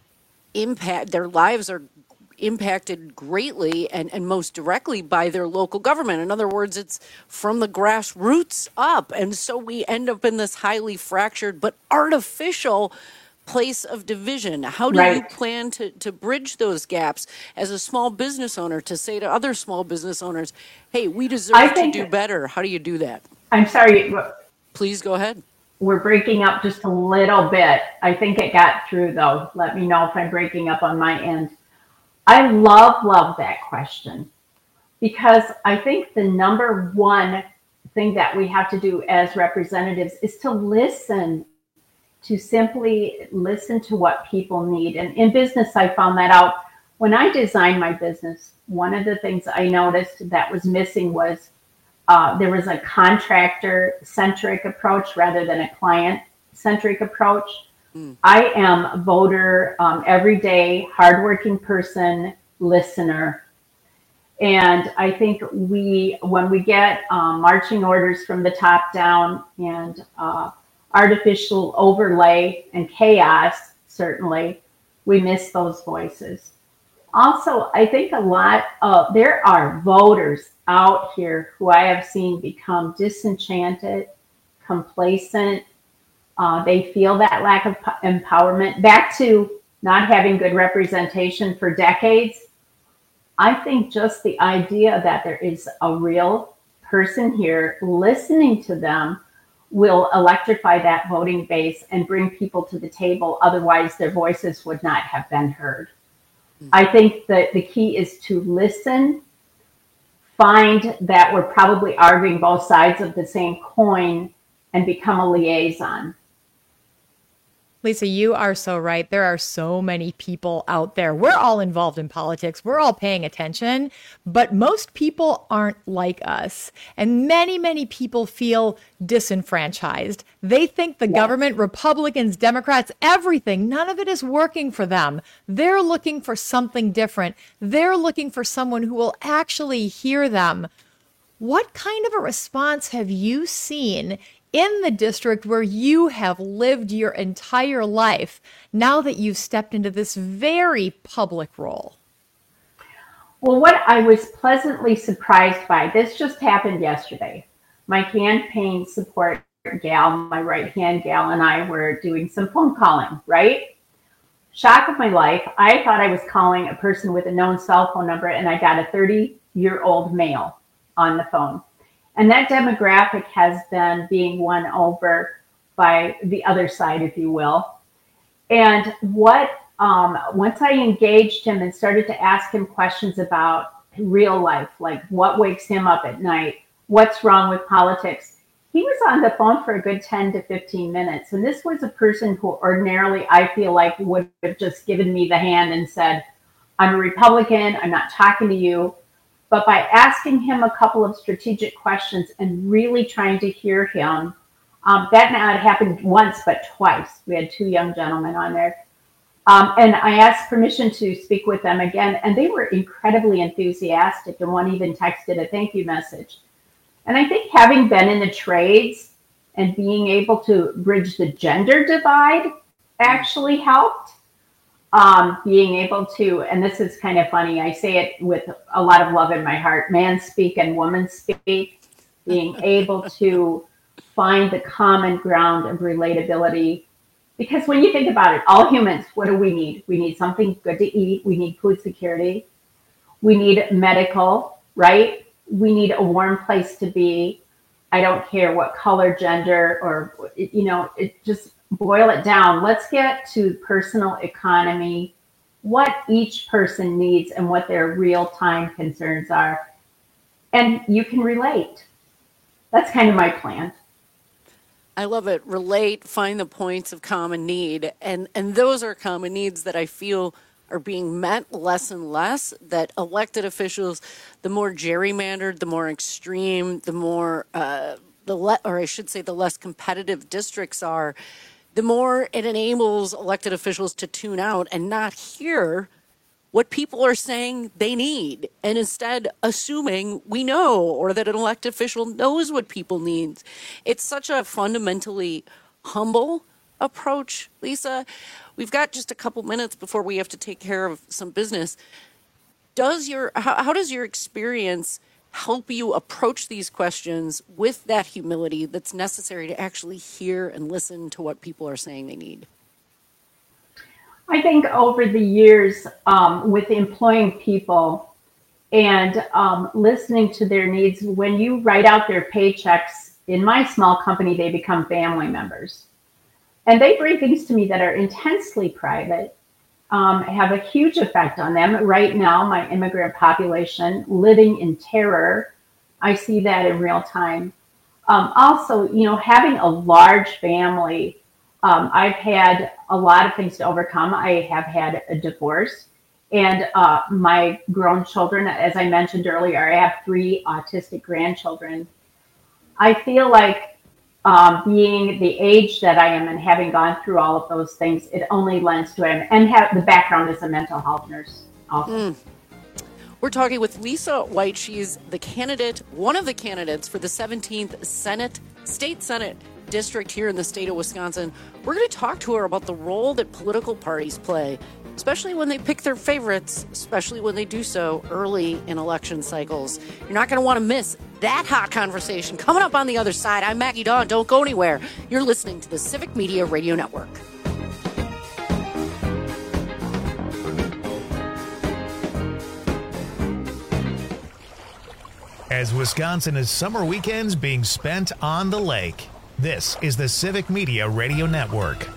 impact, their lives are impacted greatly and, and most directly by their local government. In other words, it's from the grassroots up. And so we end up in this highly fractured but artificial place of division. How do right. you plan to, to bridge those gaps as a small business owner, to say to other small business owners, hey, we deserve to do better? How do you do that? I'm sorry. Please go ahead. We're breaking up just a little bit. I think it got through, though. Let me know if I'm breaking up on my end. I love, love that question, because I think the number one thing that we have to do as representatives is to listen, to simply listen to what people need. And in business, I found that out. When I designed my business, one of the things I noticed that was missing was uh, there was a contractor-centric approach rather than a client-centric approach. Mm. I am a voter, um, everyday, hardworking person, listener. And I think we, when we get um, marching orders from the top down and uh, artificial overlay and chaos, certainly, we miss those voices. Also, I think a lot of, there are voters out here who I have seen become disenchanted, complacent. Uh, they feel that lack of p- empowerment. Back to not having good representation for decades. I think just the idea that there is a real person here listening to them will electrify that voting base and bring people to the table. Otherwise, their voices would not have been heard. Mm-hmm. I think that the key is to listen, find that we're probably arguing both sides of the same coin, and become a liaison. Lisa, you are so right. There are so many people out there. We're all involved in politics. We're all paying attention, but most people aren't like us. And many, many people feel disenfranchised. They think the yes. government, Republicans, Democrats, everything, none of it is working for them. They're looking for something different. They're looking for someone who will actually hear them. What kind of a response have you seen in the district where you have lived your entire life now that you've stepped into this very public role? Well, what I was pleasantly surprised by, this just happened yesterday. My campaign support gal, my right-hand gal, and I were doing some phone calling, right? Shock of my life. I thought I was calling a person with a known cell phone number, and I got a thirty-year-old male on the phone. And that demographic has been being won over by the other side, if you will. And what, um, once I engaged him and started to ask him questions about real life, like what wakes him up at night, what's wrong with politics, he was on the phone for a good ten to fifteen minutes. And this was a person who ordinarily, I feel like, would have just given me the hand and said, I'm a Republican, I'm not talking to you. But by asking him a couple of strategic questions and really trying to hear him, um, that not happened once, but twice. We had two young gentlemen on there. Um, and I asked permission to speak with them again, and they were incredibly enthusiastic, and one even texted a thank you message. And I think having been in the trades and being able to bridge the gender divide actually helped. Um, being able to, and this is kind of funny, I say it with a lot of love in my heart, man speak and woman speak, being able to find the common ground of relatability. Because when you think about it, all humans, what do we need? We need something good to eat. We need food security. We need medical, right? We need a warm place to be. I don't care what color, gender, or, you know, it just boil it down. Let's get to personal economy, what each person needs and what their real-time concerns are. And you can relate. That's kind of my plan. I love it. Relate, find the points of common need. And, and those are common needs that I feel are being met less and less, that elected officials, the more gerrymandered, the more extreme, the more, uh, the le- or I should say the less competitive districts are, the more it enables elected officials to tune out and not hear what people are saying they need, and instead assuming we know, or that an elected official knows what people need. It's such a fundamentally humble approach, Lisa. We've got just a couple minutes before we have to take care of some business. Does your how, how does your experience help you approach these questions with that humility that's necessary to actually hear and listen to what people are saying they need? I think over the years, um, with employing people and um, listening to their needs, when you write out their paychecks, in my small company, they become family members. And they bring things to me that are intensely private, um, have a huge effect on them. Right now, my immigrant population living in terror, I see that in real time. Um, also, you know, having a large family, um, I've had a lot of things to overcome. I have had a divorce, and uh, my grown children, as I mentioned earlier, I have three autistic grandchildren. I feel like um, being the age that I am and having gone through all of those things, it only lends to it. And have the background as a mental health nurse also. Mm. We're talking with Lisa White. She's the candidate, one of the candidates for the seventeenth Senate, State Senate district here in the state of Wisconsin. We're going to talk to her about the role that political parties play, especially when they pick their favorites, especially when they do so early in election cycles. You're not going to want to miss that hot conversation. Coming up on the other side, I'm Maggie Dawn. Don't go anywhere. You're listening to the Civic Media Radio Network. As Wisconsin is summer weekends being spent on the lake, this is the Civic Media Radio Network.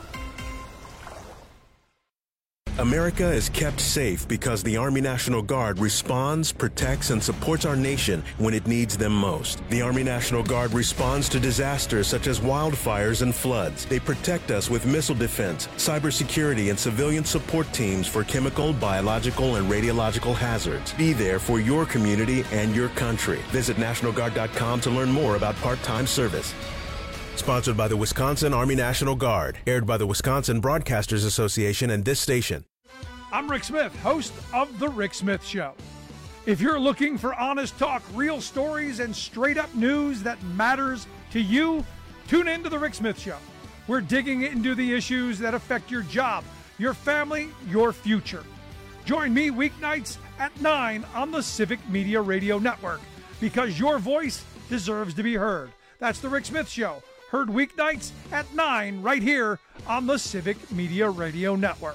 America is kept safe because the Army National Guard responds, protects, and supports our nation when it needs them most. The Army National Guard responds to disasters such as wildfires and floods. They protect us with missile defense, cybersecurity, and civilian support teams for chemical, biological, and radiological hazards. Be there for your community and your country. Visit National Guard dot com to learn more about part-time service. Sponsored by the Wisconsin Army National Guard. Aired by the Wisconsin Broadcasters Association and this station. I'm Rick Smith, host of The Rick Smith Show. If you're looking for honest talk, real stories, and straight-up news that matters to you, tune in to The Rick Smith Show. We're digging into the issues that affect your job, your family, your future. Join me weeknights at nine on the Civic Media Radio Network, because your voice deserves to be heard. That's The Rick Smith Show. Heard weeknights at nine right here on the Civic Media Radio Network.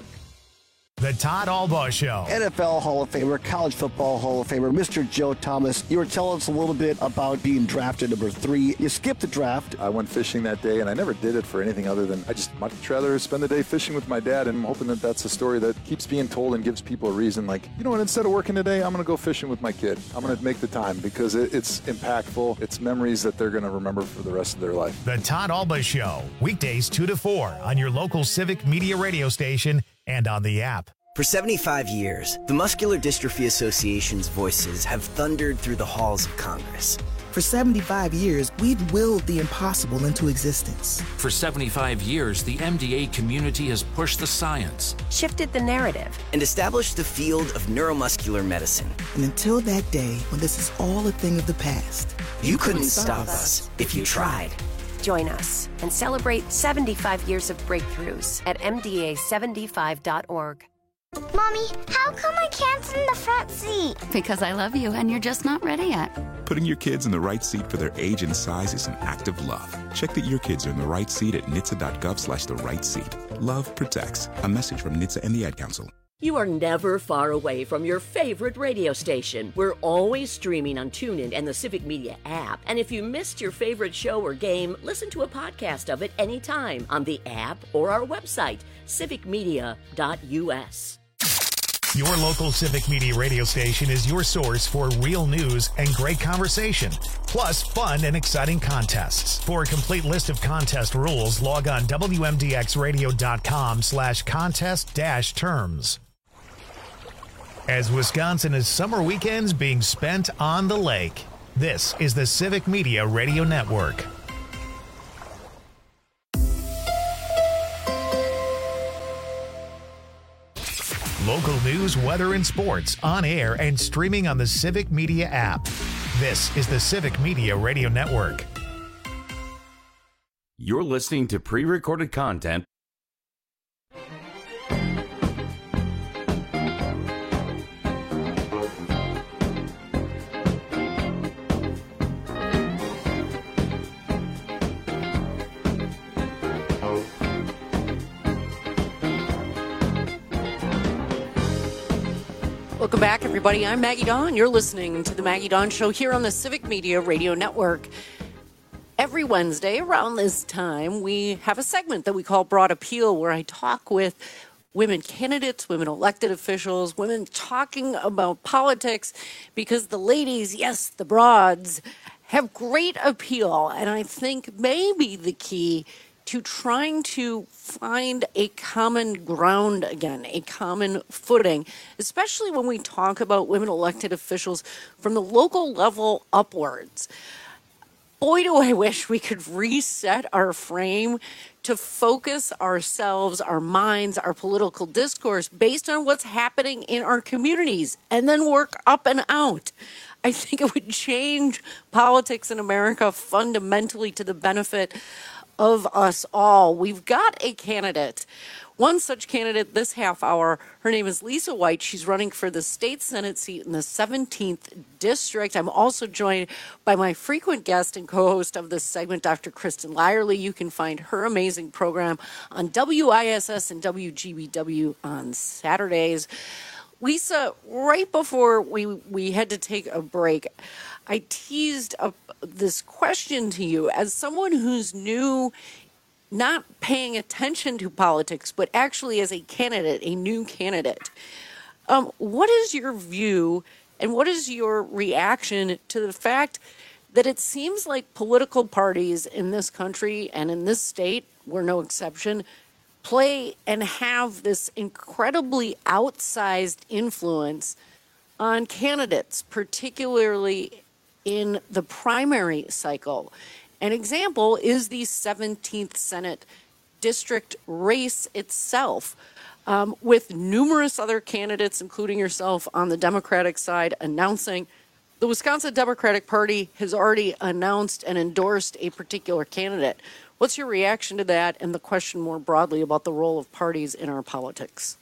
The Todd Albaugh Show. N F L Hall of Famer, college football Hall of Famer, Mister Joe Thomas. You were telling us a little bit about being drafted number three. You skipped the draft. I went fishing that day, and I never did it for anything other than I just much rather spend the day fishing with my dad, and I'm hoping that that's a story that keeps being told and gives people a reason. Like, you know what, instead of working today, I'm going to go fishing with my kid. I'm going to make the time because it, it's impactful. It's memories that they're going to remember for the rest of their life. The Todd Albaugh Show, weekdays two to four on your local Civic Media radio station and on the app. For seventy-five years, the Muscular Dystrophy Association's voices have thundered through the halls of Congress. For seventy-five years, we've willed the impossible into existence. For seventy-five years, the M D A community has pushed the science, shifted the narrative, and established the field of neuromuscular medicine. And until that day when this is all a thing of the past, you, you couldn't, couldn't stop, stop us if you tried. Join us and celebrate seventy-five years of breakthroughs at M D A seventy-five dot org. Mommy, how come I can't sit in the front seat? Because I love you and you're just not ready yet. Putting your kids in the right seat for their age and size is an act of love. Check that your kids are in the right seat at N H T S A dot gov slash the right seat. Love protects. A message from N H T S A and the Ad Council. You are never far away from your favorite radio station. We're always streaming on TuneIn and the Civic Media app. And if you missed your favorite show or game, listen to a podcast of it anytime on the app or our website, civic media dot u s. Your local Civic Media radio station is your source for real news and great conversation, plus fun and exciting contests. For a complete list of contest rules, log on W M D X radio dot com slash contest dash terms. As Wisconsin is summer weekends being spent on the lake, this is the Civic Media Radio Network. Local news, weather, and sports on air and streaming on the Civic Media app. This is the Civic Media Radio Network. You're listening to pre-recorded content. Welcome back, everybody. I'm Maggie Dawn. You're listening to the Maggie Dawn Show here on the Civic Media Radio Network. Every Wednesday around this time, we have a segment that we call Broad Appeal, where I talk with women candidates, women elected officials, women talking about politics, because the ladies, yes, the broads, have great appeal. And I think maybe the key to trying to find a common ground again, a common footing, especially when we talk about women elected officials from the local level upwards. Boy, do I wish we could reset our frame to focus ourselves, our minds, our political discourse based on what's happening in our communities and then work up and out. I think it would change politics in America fundamentally to the benefit of us all. We've got a candidate. One such candidate this half hour, her name is Lisa White. She's running for the state Senate seat in the seventeenth district. I'm also joined by my frequent guest and co-host of this segment, Doctor Kristen Lyerly. You can find her amazing program on W I S S and W G B W on Saturdays. Lisa, right before we, we had to take a break, I teased up this question to you as someone who's new, not paying attention to politics, but actually as a candidate, a new candidate. Um, what is your view and what is your reaction to the fact that it seems like political parties in this country and in this state, we're no exception, play and have this incredibly outsized influence on candidates, particularly in the primary cycle? An example is the seventeenth Senate district race itself, um, with numerous other candidates, including yourself, on the Democratic side announcing. The Wisconsin Democratic Party has already announced and endorsed a particular candidate. What's your reaction to that and the question more broadly about the role of parties in our politics?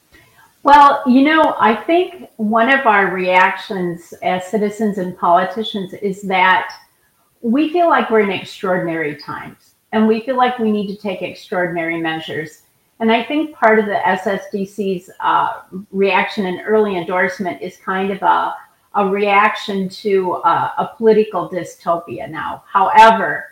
Well, you know, I think one of our reactions as citizens and politicians is that we feel like we're in extraordinary times and we feel like we need to take extraordinary measures. And I think part of the S S D C's uh, reaction and early endorsement is kind of a, a reaction to uh, a political dystopia now. However,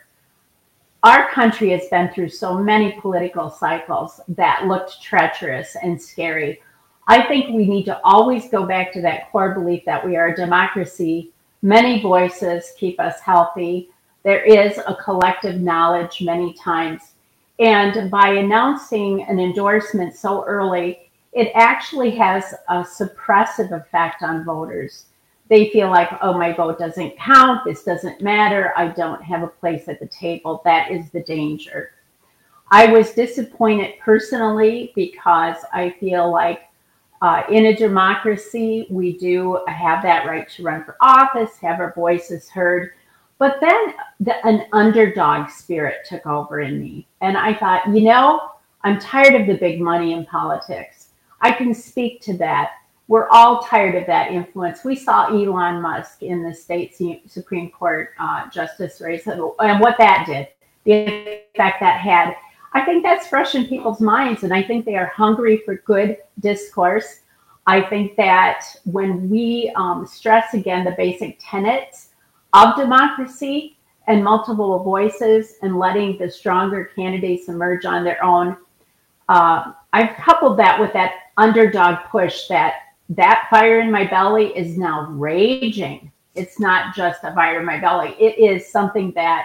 our country has been through so many political cycles that looked treacherous and scary. I think we need to always go back to that core belief that we are a democracy. Many voices keep us healthy. There is a collective knowledge many times. And by announcing an endorsement so early, it actually has a suppressive effect on voters. They feel like, oh, my vote doesn't count. This doesn't matter. I don't have a place at the table. That is the danger. I was disappointed personally because I feel like Uh, in a democracy, we do have that right to run for office, have our voices heard. But then the, an underdog spirit took over in me. And I thought, you know, I'm tired of the big money in politics. I can speak to that. We're all tired of that influence. We saw Elon Musk in the state Supreme Court uh, justice race and what that did, the effect that had. I think that's fresh in people's minds, and I think they are hungry for good discourse. I think that when we um, stress again the basic tenets of democracy and multiple voices and letting the stronger candidates emerge on their own, uh, I've coupled that with that underdog push that that fire in my belly is now raging. It's not just a fire in my belly. It is something that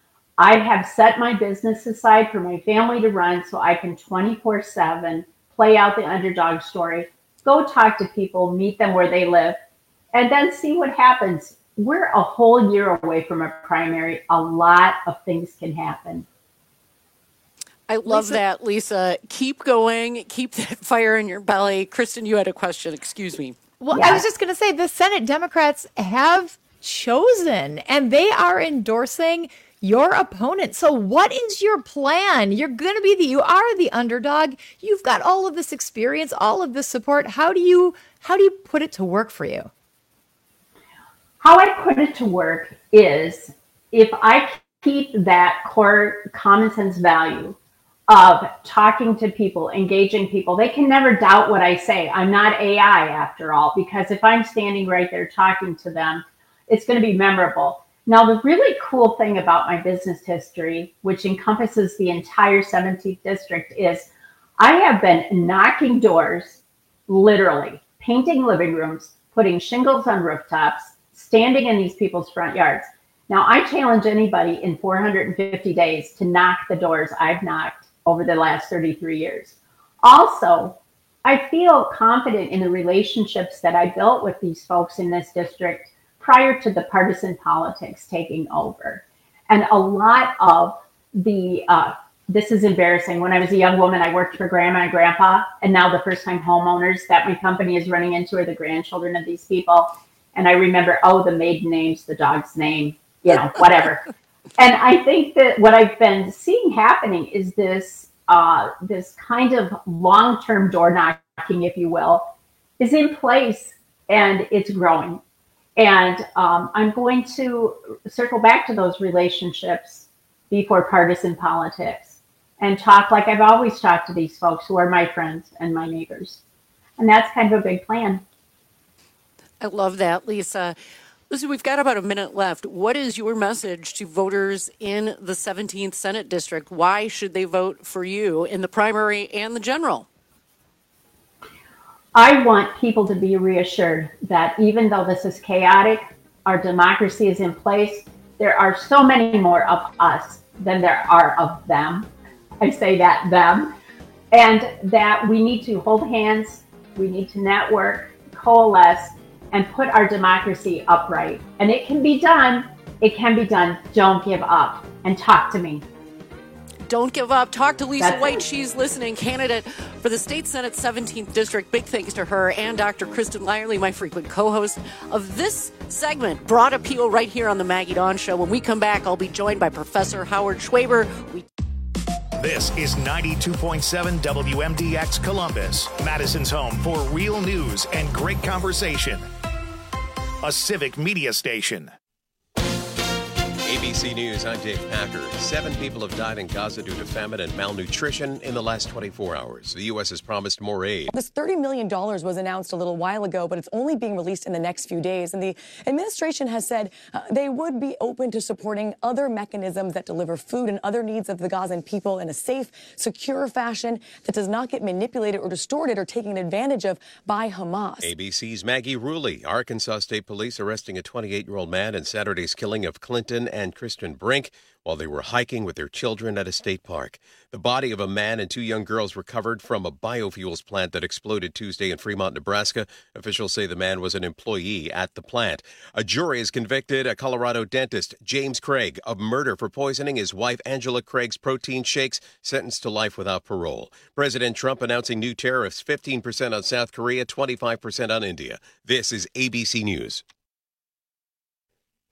I have set my business aside for my family to run so I can twenty-four seven play out the underdog story, go talk to people, meet them where they live, and then see what happens. We're a whole year away from a primary. A lot of things can happen. I love Lisa, that, Lisa. Keep going. Keep that fire in your belly. Kristen, you had a question. Excuse me. Well, yes. I was just going to say the Senate Democrats have chosen and they are endorsing your opponent. So what is your plan? You're going to be the, you are the underdog. You've got all of this experience, all of this support. How do you, how do you put it to work for you? How I put it to work is if I keep that core common sense value of talking to people, engaging people, they can never doubt what I say. I'm not A I after all, because if I'm standing right there talking to them, it's going to be memorable. Now, the really cool thing about my business history, which encompasses the entire seventeenth district, is I have been knocking doors, literally, painting living rooms, putting shingles on rooftops, standing in these people's front yards. Now, I challenge anybody in four hundred fifty days to knock the doors I've knocked over the last thirty-three years. Also, I feel confident in the relationships that I built with these folks in this district prior to the partisan politics taking over. And a lot of the, uh, this is embarrassing. When I was a young woman, I worked for grandma and grandpa, and now the first time homeowners that my company is running into are the grandchildren of these people. And I remember, oh, the maiden name's the dog's name, you know, whatever. And I think that what I've been seeing happening is this uh, this kind of long-term door knocking, if you will, is in place and it's growing. And um, I'm going to circle back to those relationships before partisan politics and talk like I've always talked to these folks who are my friends and my neighbors. And that's kind of a big plan. I love that, Lisa. Listen, we've got about a minute left. What is your message to voters in the seventeenth Senate District? Why should they vote for you in the primary and the general? I want people to be reassured that even though this is chaotic, our democracy is in place. There are so many more of us than there are of them. I say that them. And that we need to hold hands, we need to network, coalesce, and put our democracy upright. And it can be done. It can be done. Don't give up. And talk to me. Don't give up. Talk to Lisa That's White. it. She's listening. Candidate for the State Senate seventeenth District. Big thanks to her and Doctor Kristen Lyerly, my frequent co-host of this segment, Broad Appeal, right here on the Maggie Dawn Show. When we come back, I'll be joined by Professor Howard Schwaber. We- This is ninety-two point seven W M D X Columbus, Madison's home for real news and great conversation. A civic media station. A B C News, I'm Dave Packer. Seven people have died in Gaza due to famine and malnutrition in the last twenty-four hours. The U S has promised more aid. This thirty million dollars was announced a little while ago, but it's only being released in the next few days. And the administration has said uh, they would be open to supporting other mechanisms that deliver food and other needs of the Gazan people in a safe, secure fashion that does not get manipulated or distorted or taken advantage of by Hamas. A B C's Maggie Rulli. Arkansas State Police arresting a twenty-eight-year-old man in Saturday's killing of Clinton and Kristen Brink while they were hiking with their children at a state park. The body of a man and two young girls recovered from a biofuels plant that exploded Tuesday in Fremont, Nebraska. Officials say the man was an employee at the plant. A jury has convicted a Colorado dentist, James Craig, of murder for poisoning his wife Angela Craig's protein shakes, sentenced to life without parole. President Trump announcing new tariffs, fifteen percent on South Korea, twenty-five percent on India. This is A B C News.